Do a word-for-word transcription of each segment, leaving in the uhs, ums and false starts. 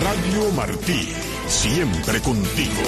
Radio Martí, siempre contigo.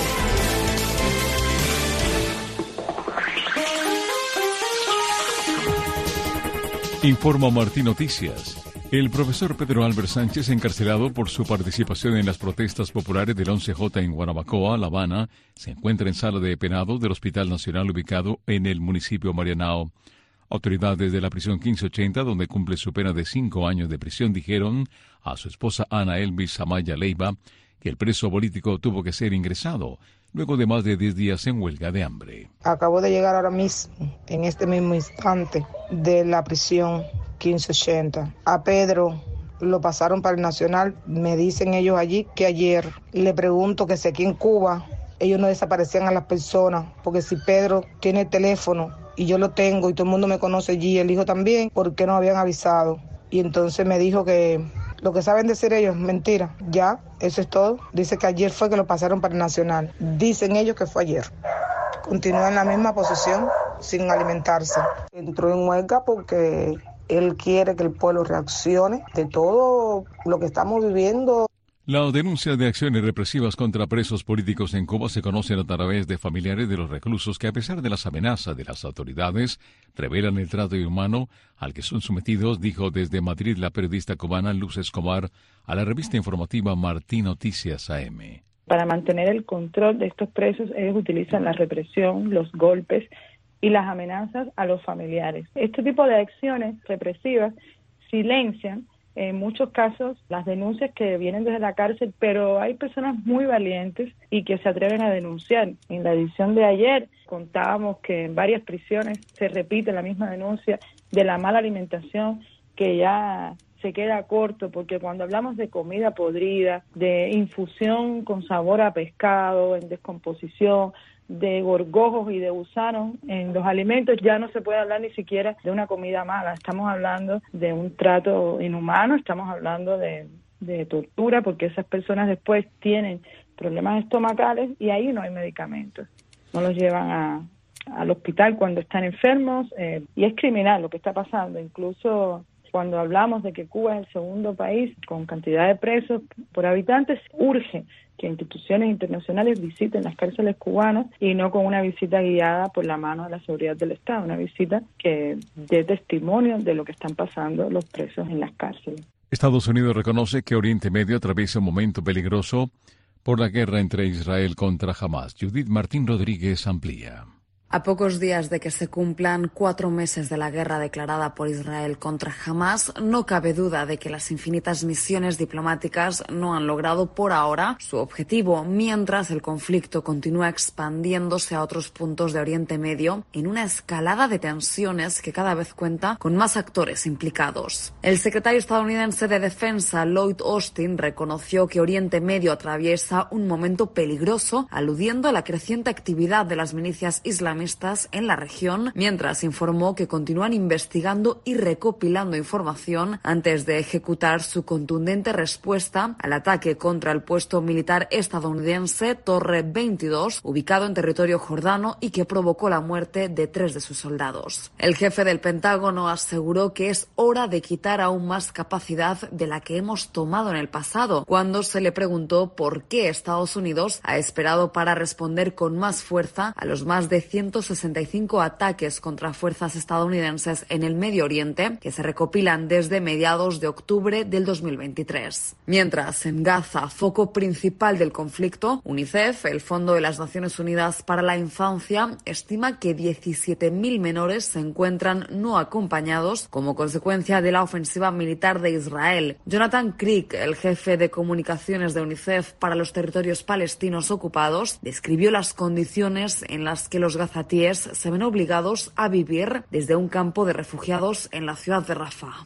Informa Martí Noticias. El profesor Pedro Albert Sánchez, encarcelado por su participación en las protestas populares del once J en Guanabacoa, La Habana, se encuentra en sala de penados del Hospital Nacional ubicado en el municipio Marianao. Autoridades de la prisión quince ochenta, donde cumple su pena de cinco años de prisión, dijeron a su esposa Ana Elvis Amaya Leiva que el preso político tuvo que ser ingresado luego de más de diez días en huelga de hambre. Acabo de llegar ahora mismo, en este mismo instante, de la prisión quince ochenta. A Pedro lo pasaron para el Nacional. Me dicen ellos allí que ayer le pregunto que si aquí en Cuba ellos no desaparecían a las personas, porque si Pedro tiene teléfono y yo lo tengo y todo el mundo me conoce allí, el hijo también, ¿por qué no habían avisado? Y entonces me dijo que lo que saben decir ellos es mentira. Ya, eso es todo. Dice que ayer fue que lo pasaron para el Nacional. Dicen ellos que fue ayer. Continúa en la misma posición, sin alimentarse. Entró en huelga porque él quiere que el pueblo reaccione de todo lo que estamos viviendo. Las denuncias de acciones represivas contra presos políticos en Cuba se conocen a través de familiares de los reclusos que, a pesar de las amenazas de las autoridades, revelan el trato inhumano al que son sometidos, dijo desde Madrid la periodista cubana Luz Escobar a la revista informativa Martí Noticias A M. Para mantener el control de estos presos, ellos utilizan la represión, los golpes y las amenazas a los familiares. Este tipo de acciones represivas silencian en muchos casos las denuncias que vienen desde la cárcel, pero hay personas muy valientes y que se atreven a denunciar. En la edición de ayer contábamos que en varias prisiones se repite la misma denuncia de la mala alimentación, que ya se queda corto, porque cuando hablamos de comida podrida, de infusión con sabor a pescado, en descomposición, de gorgojos y de gusanos en los alimentos, ya no se puede hablar ni siquiera de una comida mala. Estamos hablando de un trato inhumano, estamos hablando de, de tortura, porque esas personas después tienen problemas estomacales y ahí no hay medicamentos. No los llevan a, al hospital cuando están enfermos, eh, y es criminal lo que está pasando. Incluso cuando hablamos de que Cuba es el segundo país con cantidad de presos por habitantes, urge que instituciones internacionales visiten las cárceles cubanas y no con una visita guiada por la mano de la seguridad del Estado, una visita que dé testimonio de lo que están pasando los presos en las cárceles. Estados Unidos reconoce que Oriente Medio atraviesa un momento peligroso por la guerra entre Israel contra Hamás. Judith Martín Rodríguez amplía. A pocos días de que se cumplan cuatro meses de la guerra declarada por Israel contra Hamás, no cabe duda de que las infinitas misiones diplomáticas no han logrado por ahora su objetivo, mientras el conflicto continúa expandiéndose a otros puntos de Oriente Medio en una escalada de tensiones que cada vez cuenta con más actores implicados. El secretario estadounidense de Defensa, Lloyd Austin, reconoció que Oriente Medio atraviesa un momento peligroso, aludiendo a la creciente actividad de las milicias islamistas en la región, mientras informó que continúan investigando y recopilando información antes de ejecutar su contundente respuesta al ataque contra el puesto militar estadounidense Torre veintidós, ubicado en territorio jordano y que provocó la muerte de tres de sus soldados. El jefe del Pentágono aseguró que es hora de quitar aún más capacidad de la que hemos tomado en el pasado, cuando se le preguntó por qué Estados Unidos ha esperado para responder con más fuerza a los más de ciento sesenta y cinco ataques contra fuerzas estadounidenses en el Medio Oriente que se recopilan desde mediados de octubre del dos mil veintitrés. Mientras, en Gaza, foco principal del conflicto, UNICEF, el Fondo de las Naciones Unidas para la Infancia, estima que diecisiete mil menores se encuentran no acompañados como consecuencia de la ofensiva militar de Israel. Jonathan Crick, el jefe de comunicaciones de UNICEF para los territorios palestinos ocupados, describió las condiciones en las que los gazatíes se ven obligados a vivir desde un campo de refugiados en la ciudad de Rafah.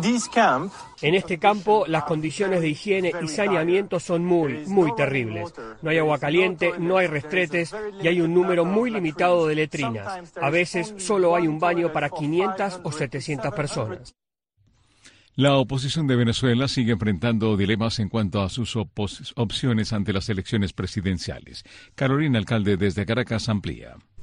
En este campo, las condiciones de higiene y saneamiento son muy, muy terribles. No hay agua caliente, no hay restretes y hay un número muy limitado de letrinas. A veces solo hay un baño para quinientas o setecientas personas. La oposición de Venezuela sigue enfrentando dilemas en cuanto a sus opos- opciones ante las elecciones presidenciales. Carolina Alcalde desde Caracas amplía.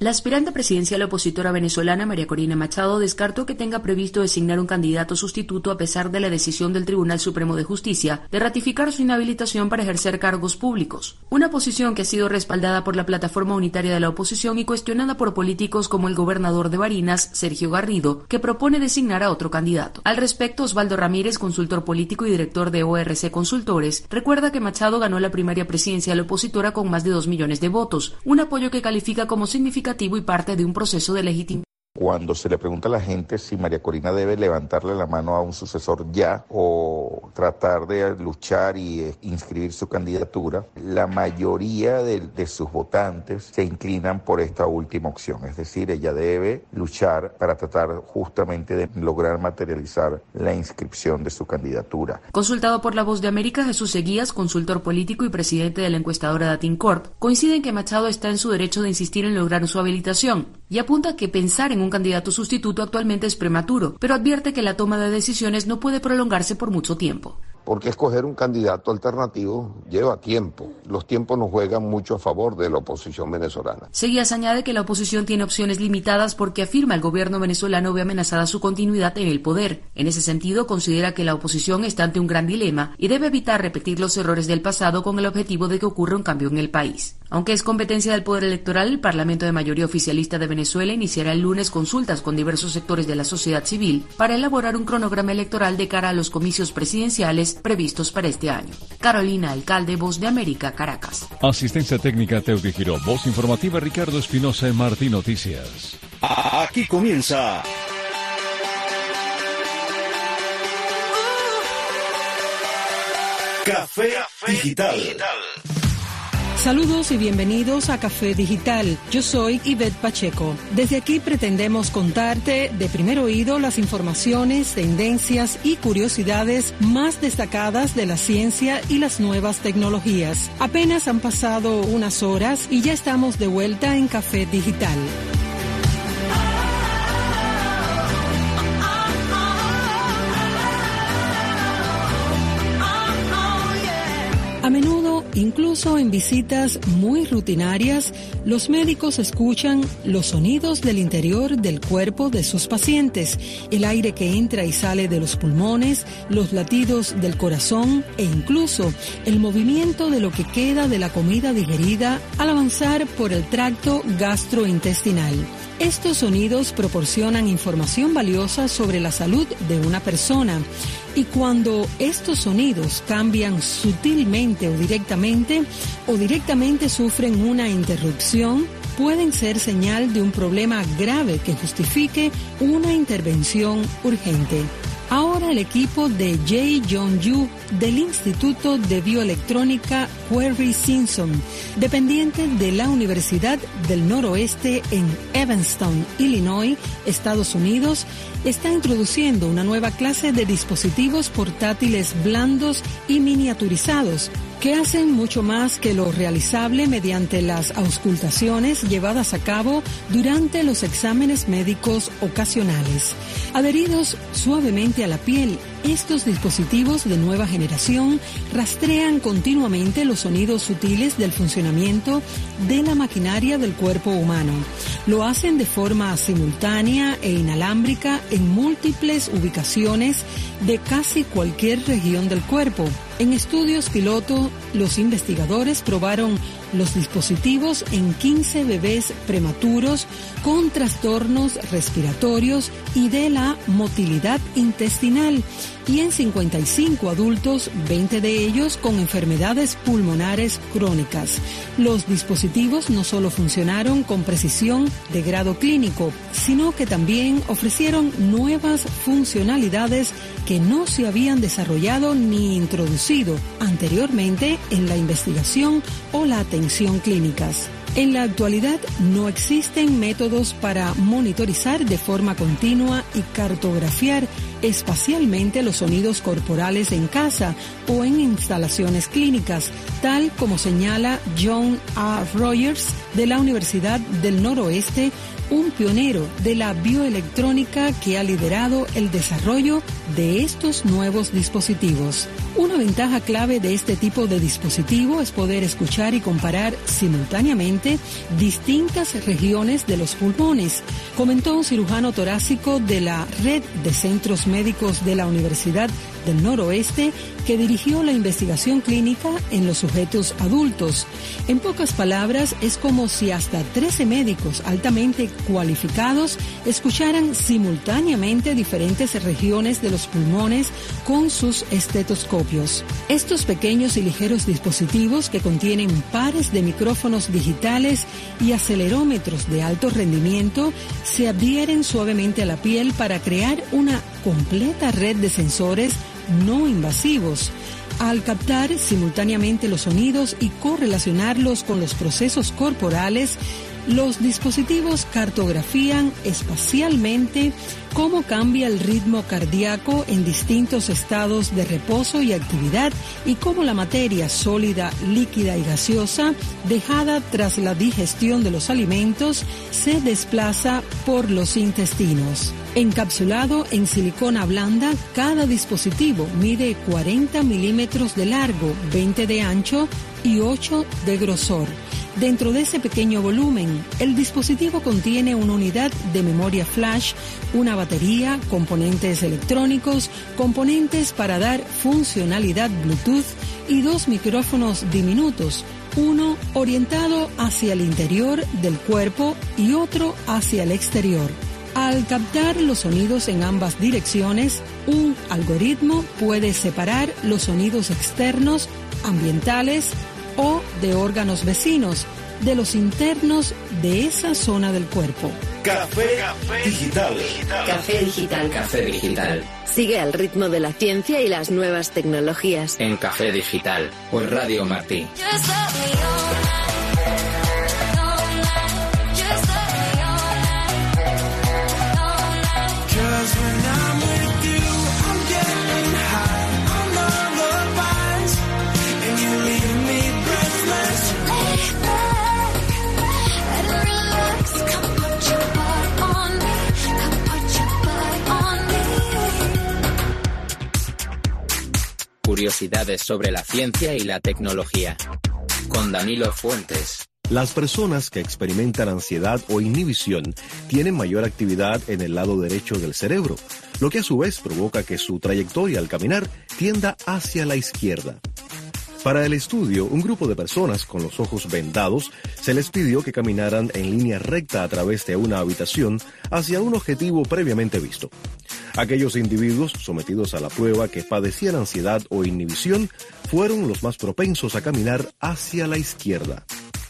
La aspirante presidencial opositora venezolana María Corina Machado descartó que tenga previsto designar un candidato sustituto a pesar de la decisión del Tribunal Supremo de Justicia de ratificar su inhabilitación para ejercer cargos públicos. Una posición que ha sido respaldada por la plataforma unitaria de la oposición y cuestionada por políticos como el gobernador de Barinas, Sergio Garrido, que propone designar a otro candidato. Al respecto, Osvaldo Ramírez, consultor político y director de O R C Consultores, recuerda que Machado ganó la primaria presidencial opositora con más de dos millones de votos, un apoyo que califica como significativo y parte de un proceso de legitimación. Cuando se le pregunta a la gente si María Corina debe levantarle la mano a un sucesor ya o tratar de luchar y eh, inscribir su candidatura, la mayoría de, de sus votantes se inclinan por esta última opción. Es decir, ella debe luchar para tratar justamente de lograr materializar la inscripción de su candidatura. Consultado por La Voz de América, Jesús Seguías, consultor político y presidente de la encuestadora Datincorp, coincide en que Machado está en su derecho de insistir en lograr su habilitación y apunta que pensar en un candidato sustituto actualmente es prematuro, pero advierte que la toma de decisiones no puede prolongarse por mucho tiempo. Porque escoger un candidato alternativo lleva tiempo. Los tiempos nos juegan mucho a favor de la oposición venezolana. Seguías añade que la oposición tiene opciones limitadas porque afirma el gobierno venezolano ve amenazada su continuidad en el poder. En ese sentido, considera que la oposición está ante un gran dilema y debe evitar repetir los errores del pasado con el objetivo de que ocurra un cambio en el país. Aunque es competencia del Poder Electoral, el Parlamento de mayoría oficialista de Venezuela iniciará el lunes consultas con diversos sectores de la sociedad civil para elaborar un cronograma electoral de cara a los comicios presidenciales previstos para este año. Carolina Alcalde, Voz de América, Caracas. Asistencia técnica Teudi Giró. Voz informativa Ricardo Espinosa en Martín Noticias. Aquí comienza Café Digital. Saludos y bienvenidos a Café Digital. Yo soy Ivette Pacheco. Desde aquí pretendemos contarte de primer oído las informaciones, tendencias y curiosidades más destacadas de la ciencia y las nuevas tecnologías. Apenas han pasado unas horas y ya estamos de vuelta en Café Digital. A menudo, incluso en visitas muy rutinarias, los médicos escuchan los sonidos del interior del cuerpo de sus pacientes, el aire que entra y sale de los pulmones, los latidos del corazón e incluso el movimiento de lo que queda de la comida digerida al avanzar por el tracto gastrointestinal. Estos sonidos proporcionan información valiosa sobre la salud de una persona. Y cuando estos sonidos cambian sutilmente o directamente, o directamente sufren una interrupción, pueden ser señal de un problema grave que justifique una intervención urgente. Ahora el equipo de Jae Jong-yu del Instituto de Bioelectrónica Query Simpson, dependiente de la Universidad del Noroeste en Evanston, Illinois, Estados Unidos, está introduciendo una nueva clase de dispositivos portátiles blandos y miniaturizados que hacen mucho más que lo realizable mediante las auscultaciones llevadas a cabo durante los exámenes médicos ocasionales. Adheridos suavemente a la piel, estos dispositivos de nueva generación rastrean continuamente los sonidos sutiles del funcionamiento de la maquinaria del cuerpo humano. Lo hacen de forma simultánea e inalámbrica en múltiples ubicaciones de casi cualquier región del cuerpo. En estudios piloto, los investigadores probaron los dispositivos en quince bebés prematuros con trastornos respiratorios y de la motilidad intestinal y en cincuenta y cinco adultos, veinte de ellos con enfermedades pulmonares crónicas. Los dispositivos no solo funcionaron con precisión de grado clínico, sino que también ofrecieron nuevas funcionalidades que no se habían desarrollado ni introducido anteriormente en la investigación o la atención clínicas. En la actualidad no existen métodos para monitorizar de forma continua y cartografiar espacialmente los sonidos corporales en casa o en instalaciones clínicas, tal como señala John A. Rogers de la Universidad del Noroeste, un pionero de la bioelectrónica que ha liderado el desarrollo de estos nuevos dispositivos. Una ventaja clave de este tipo de dispositivo es poder escuchar y comparar simultáneamente distintas regiones de los pulmones, comentó un cirujano torácico de la Red de Centros Médicos de la Universidad del Noroeste que dirigió la investigación clínica en los sujetos adultos. En pocas palabras, es como si hasta trece médicos altamente cualificados escucharan simultáneamente diferentes regiones de los pulmones con sus estetoscopios. Estos pequeños y ligeros dispositivos que contienen pares de micrófonos digitales y acelerómetros de alto rendimiento se adhieren suavemente a la piel para crear una completa red de sensores no invasivos. Al captar simultáneamente los sonidos y correlacionarlos con los procesos corporales, los dispositivos cartografían espacialmente cómo cambia el ritmo cardíaco en distintos estados de reposo y actividad y cómo la materia sólida, líquida y gaseosa dejada tras la digestión de los alimentos se desplaza por los intestinos. Encapsulado en silicona blanda, cada dispositivo mide cuarenta milímetros de largo, veinte de ancho y ocho de grosor. Dentro de ese pequeño volumen, el dispositivo contiene una unidad de memoria flash, una batería, componentes electrónicos, componentes para dar funcionalidad Bluetooth y dos micrófonos diminutos, uno orientado hacia el interior del cuerpo y otro hacia el exterior. Al captar los sonidos en ambas direcciones, un algoritmo puede separar los sonidos externos, ambientales o de órganos vecinos de los internos de esa zona del cuerpo. Café, Café Digital. Café Digital. Café Digital. Sigue al ritmo de la ciencia y las nuevas tecnologías. En Café Digital o en Radio Martí. Curiosidades sobre la ciencia y la tecnología. Con Danilo Fuentes. Las personas que experimentan ansiedad o inhibición tienen mayor actividad en el lado derecho del cerebro, lo que a su vez provoca que su trayectoria al caminar tienda hacia la izquierda. Para el estudio, un grupo de personas con los ojos vendados se les pidió que caminaran en línea recta a través de una habitación hacia un objetivo previamente visto. Aquellos individuos sometidos a la prueba que padecían ansiedad o inhibición fueron los más propensos a caminar hacia la izquierda.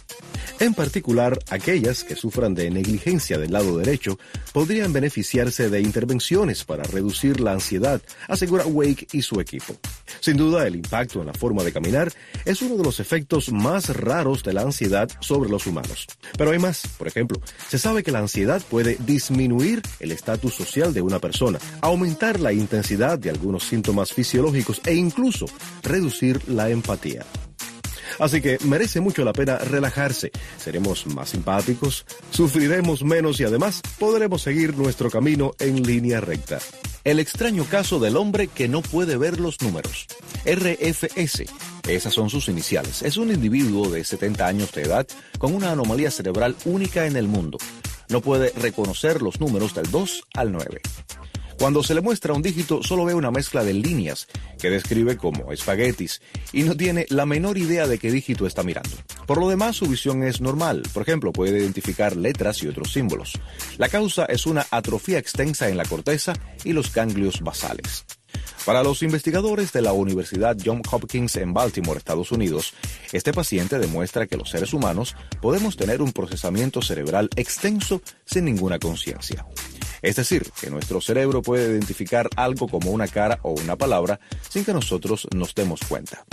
En particular, aquellas que sufran de negligencia del lado derecho podrían beneficiarse de intervenciones para reducir la ansiedad, asegura Wake y su equipo. Sin duda, el impacto en la forma de caminar es uno de los efectos más raros de la ansiedad sobre los humanos. Pero hay más. Por ejemplo, se sabe que la ansiedad puede disminuir el estatus social de una persona, aumentar la intensidad de algunos síntomas fisiológicos e incluso reducir la empatía. Así que merece mucho la pena relajarse, seremos más simpáticos, sufriremos menos y además podremos seguir nuestro camino en línea recta. El extraño caso del hombre que no puede ver los números. R F S, esas son sus iniciales. Es un individuo de setenta años de edad con una anomalía cerebral única en el mundo. No puede reconocer los números del dos al nueve. Cuando se le muestra un dígito, solo ve una mezcla de líneas que describe como espaguetis y no tiene la menor idea de qué dígito está mirando. Por lo demás, su visión es normal. Por ejemplo, puede identificar letras y otros símbolos. La causa es una atrofia extensa en la corteza y los ganglios basales. Para los investigadores de la Universidad Johns Hopkins en Baltimore, Estados Unidos, este paciente demuestra que los seres humanos podemos tener un procesamiento cerebral extenso sin ninguna conciencia. Es decir, que nuestro cerebro puede identificar algo como una cara o una palabra sin que nosotros nos demos cuenta.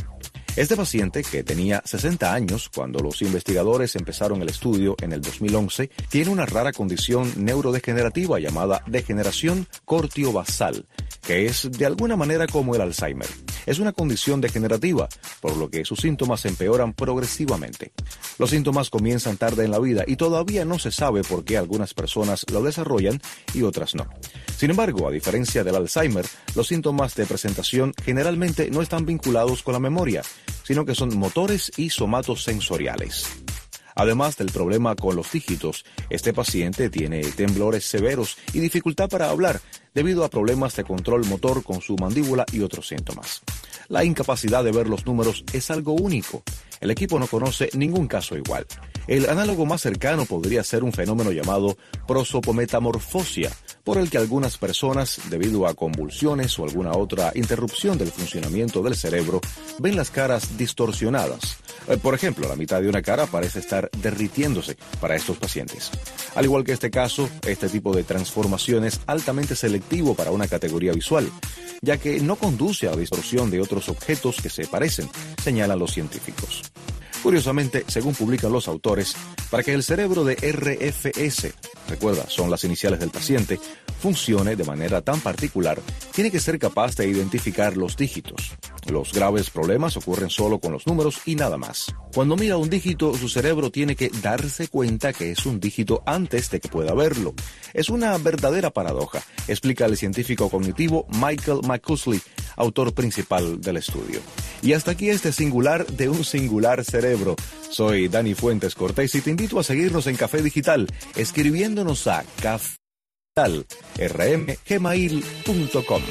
Este paciente, que tenía sesenta años cuando los investigadores empezaron el estudio en el dos mil once, tiene una rara condición neurodegenerativa llamada degeneración cortiobasal, que es de alguna manera como el Alzheimer. Es una condición degenerativa, por lo que sus síntomas empeoran progresivamente. Los síntomas comienzan tarde en la vida y todavía no se sabe por qué algunas personas lo desarrollan y otras no. Sin embargo, a diferencia del Alzheimer, los síntomas de presentación generalmente no están vinculados con la memoria, sino que son motores y somatosensoriales. Además del problema con los dígitos, este paciente tiene temblores severos y dificultad para hablar debido a problemas de control motor con su mandíbula y otros síntomas. La incapacidad de ver los números es algo único. El equipo no conoce ningún caso igual. El análogo más cercano podría ser un fenómeno llamado prosopometamorfosia, por el que algunas personas, debido a convulsiones o alguna otra interrupción del funcionamiento del cerebro, ven las caras distorsionadas. Por ejemplo, la mitad de una cara parece estar derritiéndose para estos pacientes. Al igual que este caso, este tipo de transformación es altamente selectivo para una categoría visual, ya que no conduce a la distorsión de otros objetos que se parecen, señalan los científicos. Curiosamente, según publican los autores, para que el cerebro de R F S, recuerda, son las iniciales del paciente, funcione de manera tan particular, tiene que ser capaz de identificar los dígitos. Los graves problemas ocurren solo con los números y nada más. Cuando mira un dígito, su cerebro tiene que darse cuenta que es un dígito antes de que pueda verlo. Es una verdadera paradoja, explica el científico cognitivo Michael McCusley, autor principal del estudio. Y hasta aquí este singular de un singular cerebro. Soy Dani Fuentes Cortés y te invito a seguirnos en Café Digital, escribiéndonos a café digital r m gmail punto com.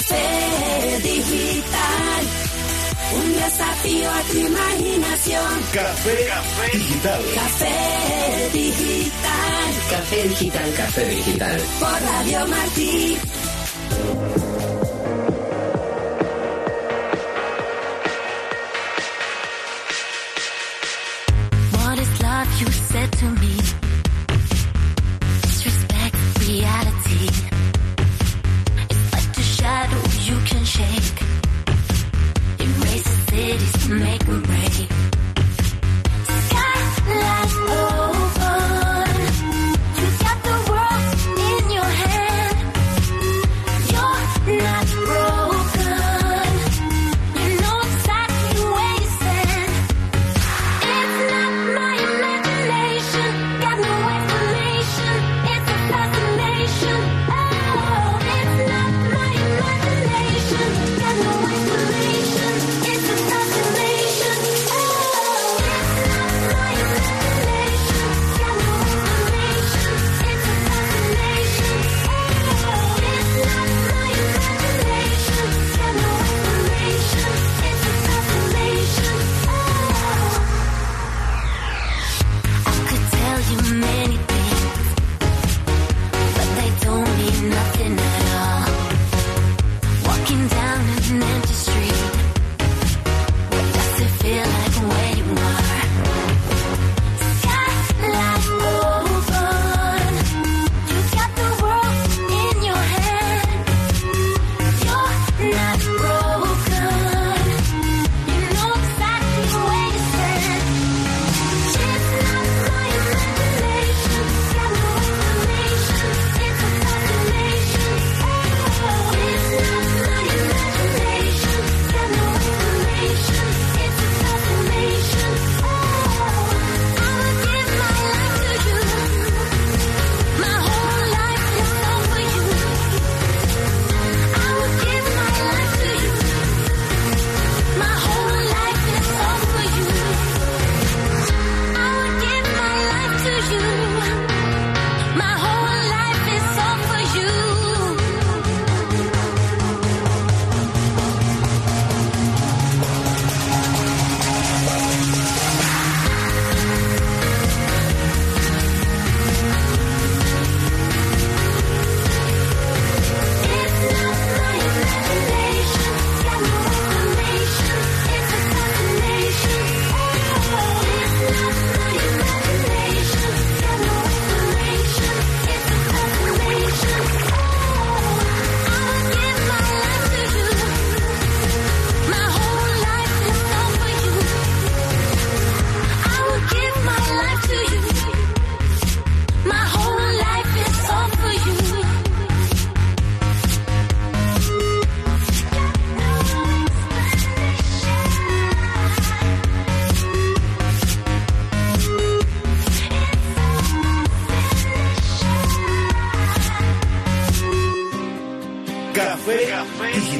Café Digital, un desafío a tu imaginación. Café, Café Digital. Café Digital. Café Digital, Café Digital. Por Radio Martí. What is love, you said to me? Disrespect reality. It's like the shadow you can shake. Erase cities to make them break. Skylights open. You got the world in your hand. Your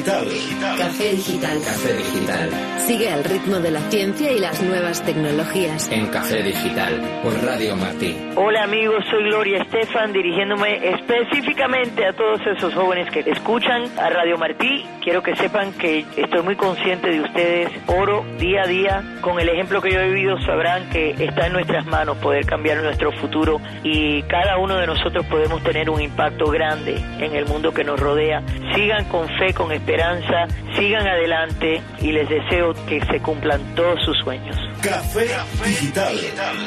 digital. Café digital. Café digital. Sigue al ritmo de la ciencia y las nuevas tecnologías. En Café Digital, por Radio Martí. Hola amigos, soy Gloria Estefan, dirigiéndome específicamente a todos esos jóvenes que escuchan a Radio Martí. Quiero que sepan que estoy muy consciente de ustedes. Oro día a día. Con el ejemplo que yo he vivido sabrán que está en nuestras manos poder cambiar nuestro futuro y cada uno de nosotros podemos tener un impacto grande en el mundo que nos rodea. Sigan con fe, con esperanza, sigan adelante y les deseo que se cumplan todos sus sueños. Café Digital.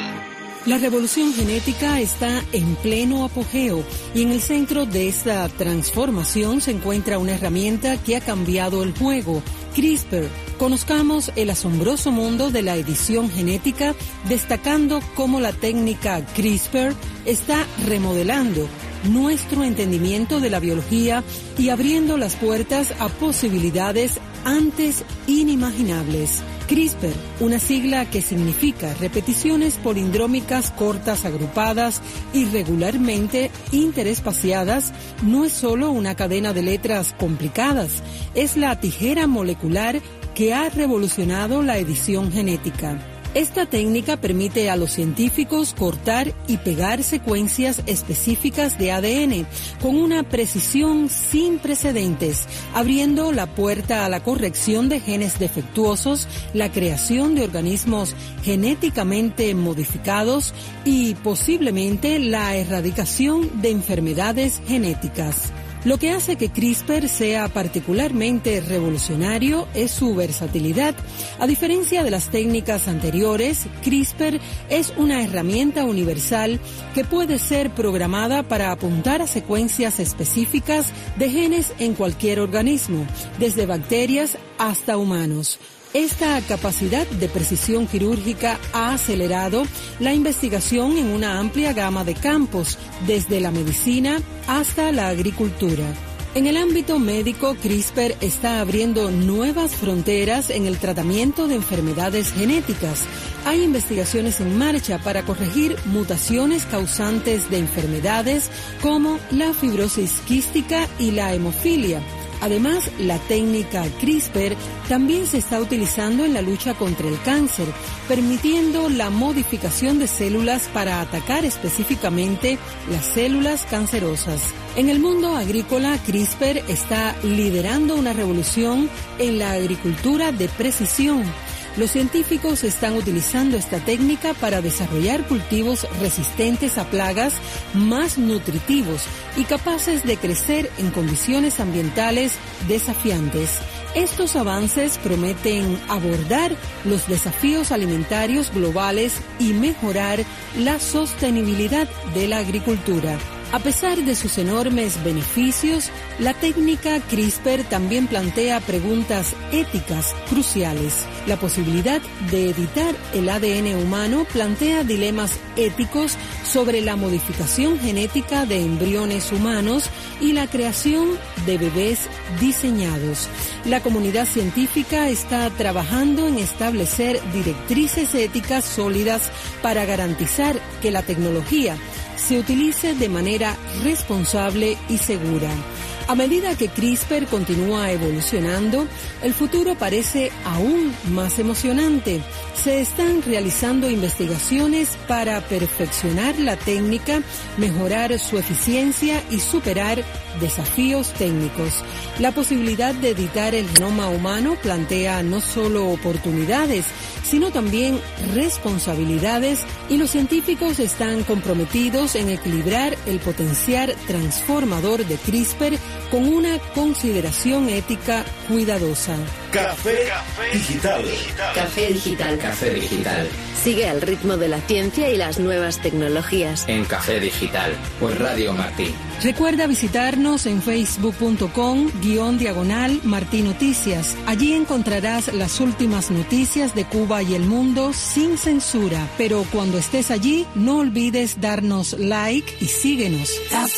La revolución genética está en pleno apogeo y en el centro de esta transformación se encuentra una herramienta que ha cambiado el juego, CRISPR. Conozcamos el asombroso mundo de la edición genética, destacando cómo la técnica CRISPR está remodelando nuestro entendimiento de la biología y abriendo las puertas a posibilidades antes inimaginables. CRISPR, una sigla que significa repeticiones polindrómicas cortas agrupadas irregularmente interespaciadas, no es solo una cadena de letras complicadas, es la tijera molecular que ha revolucionado la edición genética. Esta técnica permite a los científicos cortar y pegar secuencias específicas de A D N con una precisión sin precedentes, abriendo la puerta a la corrección de genes defectuosos, la creación de organismos genéticamente modificados y posiblemente la erradicación de enfermedades genéticas. Lo que hace que CRISPR sea particularmente revolucionario es su versatilidad. A diferencia de las técnicas anteriores, CRISPR es una herramienta universal que puede ser programada para apuntar a secuencias específicas de genes en cualquier organismo, desde bacterias hasta humanos. Esta capacidad de precisión quirúrgica ha acelerado la investigación en una amplia gama de campos, desde la medicina hasta la agricultura. En el ámbito médico, CRISPR está abriendo nuevas fronteras en el tratamiento de enfermedades genéticas. Hay investigaciones en marcha para corregir mutaciones causantes de enfermedades como la fibrosis quística y la hemofilia. Además, la técnica CRISPR también se está utilizando en la lucha contra el cáncer, permitiendo la modificación de células para atacar específicamente las células cancerosas. En el mundo agrícola, CRISPR está liderando una revolución en la agricultura de precisión. Los científicos están utilizando esta técnica para desarrollar cultivos resistentes a plagas, más nutritivos y capaces de crecer en condiciones ambientales desafiantes. Estos avances prometen abordar los desafíos alimentarios globales y mejorar la sostenibilidad de la agricultura. A pesar de sus enormes beneficios, la técnica CRISPR también plantea preguntas éticas cruciales. La posibilidad de editar el A D N humano plantea dilemas éticos sobre la modificación genética de embriones humanos y la creación de bebés diseñados. La comunidad científica está trabajando en establecer directrices éticas sólidas para garantizar que la tecnología se utilice de manera responsable y segura. A medida que CRISPR continúa evolucionando, el futuro parece aún más emocionante. Se están realizando investigaciones para perfeccionar la técnica, mejorar su eficiencia y superar desafíos técnicos. La posibilidad de editar el genoma humano plantea no solo oportunidades, sino también responsabilidades, y los científicos están comprometidos en equilibrar el potencial transformador de CRISPR con una consideración ética cuidadosa. Café Digital. Café Digital. Café Digital. Sigue al ritmo de la ciencia y las nuevas tecnologías. En Café Digital, por Radio Martí. Recuerda visitarnos en facebook punto com guión diagonal Martí Noticias. Allí encontrarás las últimas noticias de Cuba y el mundo sin censura. Pero cuando estés allí, no olvides darnos like y síguenos.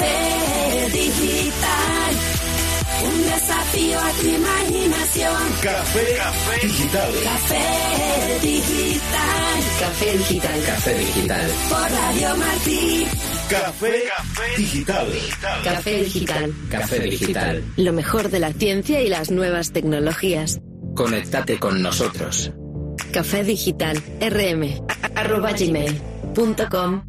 Café Digital. Un desafío a tu imaginación. Café Digital. Café Digital. Café Digital. Café Digital. Por Radio Martí. Café Digital. Café Digital. Café Digital. Lo mejor de la ciencia y las nuevas tecnologías. Conéctate con nosotros. Café Digital. rm arroba gmail punto com.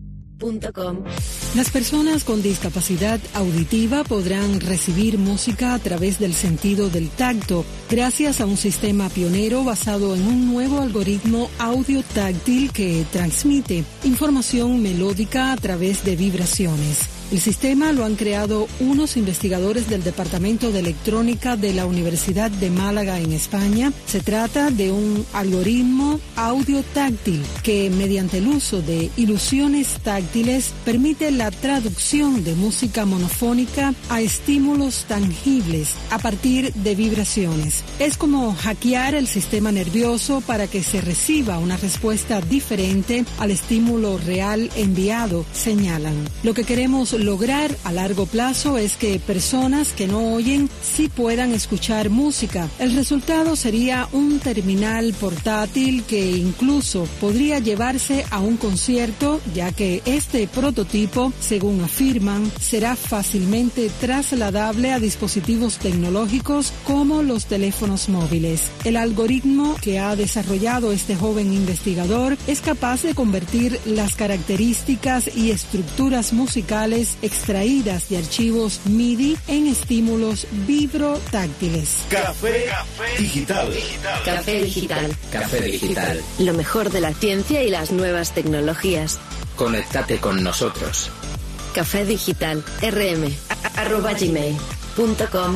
Las personas con discapacidad auditiva podrán recibir música a través del sentido del tacto, gracias a un sistema pionero basado en un nuevo algoritmo audio táctil que transmite información melódica a través de vibraciones. El sistema lo han creado unos investigadores del Departamento de Electrónica de la Universidad de Málaga en España. Se trata de un algoritmo audio táctil que, mediante el uso de ilusiones táctiles, permite la traducción de música monofónica a estímulos tangibles a partir de vibraciones. Es como hackear el sistema nervioso para que se reciba una respuesta diferente al estímulo real enviado, señalan. Lo que queremos lograr a largo plazo es que personas que no oyen sí puedan escuchar música. El resultado sería un terminal portátil que incluso podría llevarse a un concierto, ya que este prototipo, según afirman, será fácilmente trasladable a dispositivos tecnológicos como los teléfonos móviles. El algoritmo que ha desarrollado este joven investigador es capaz de convertir las características y estructuras musicales extraídas de archivos M I D I en estímulos vibrotáctiles. Café Digital. Café Digital. Café Digital. Lo mejor de la ciencia y las nuevas tecnologías. Conéctate con nosotros. Café Digital. rm arroba gmail punto com.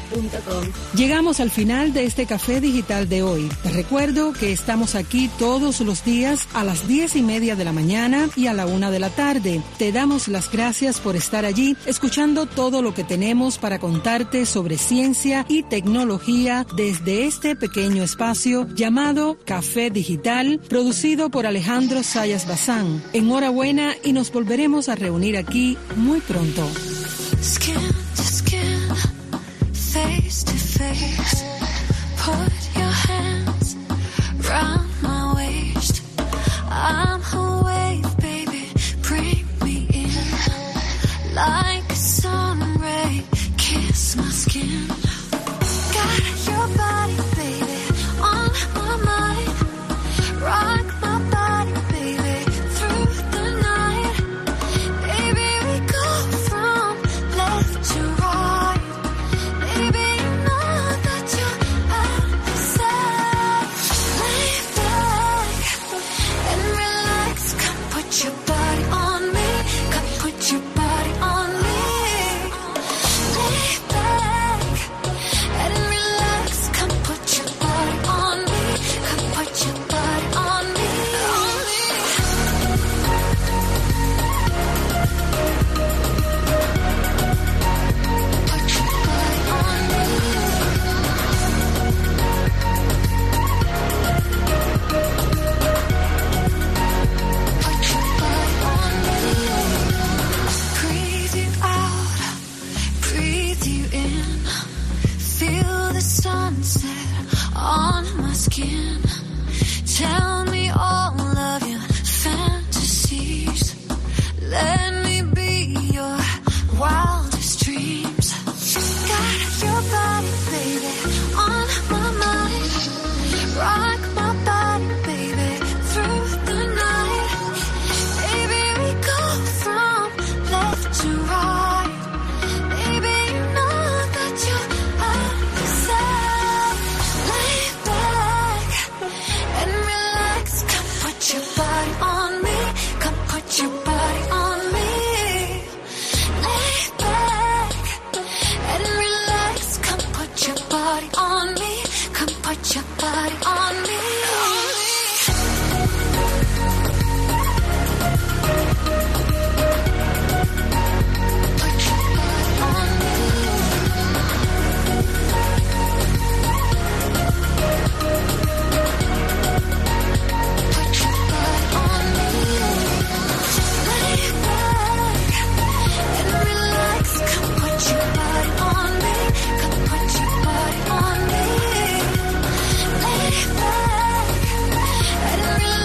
Llegamos al final de este Café Digital de hoy. Te recuerdo que estamos aquí todos los días a las diez y media de la mañana y a la una de la tarde. Te damos las gracias por estar allí, escuchando todo lo que tenemos para contarte sobre ciencia y tecnología desde este pequeño espacio llamado Café Digital, producido por Alejandro Sayas Bazán. Enhorabuena y nos volveremos a reunir aquí muy pronto. Skin to skin, face to face, put your hands round my waist. I'm a wave, baby, bring me in. Like a sun ray, kiss my skin. Got your body, baby, on my mind. Rock my body, baby, through the night. Baby, we go from left to right. Baby, you know that you're out of sight. Lay back and relax. Come put your body on me. Come put your body on me. Lay back and relax. Come put your body on me. Come put your body on me. On me. Put your body on me. Put your body on me. Breathe you out, breathe you in. Feel the sunset on my skin. Tell me all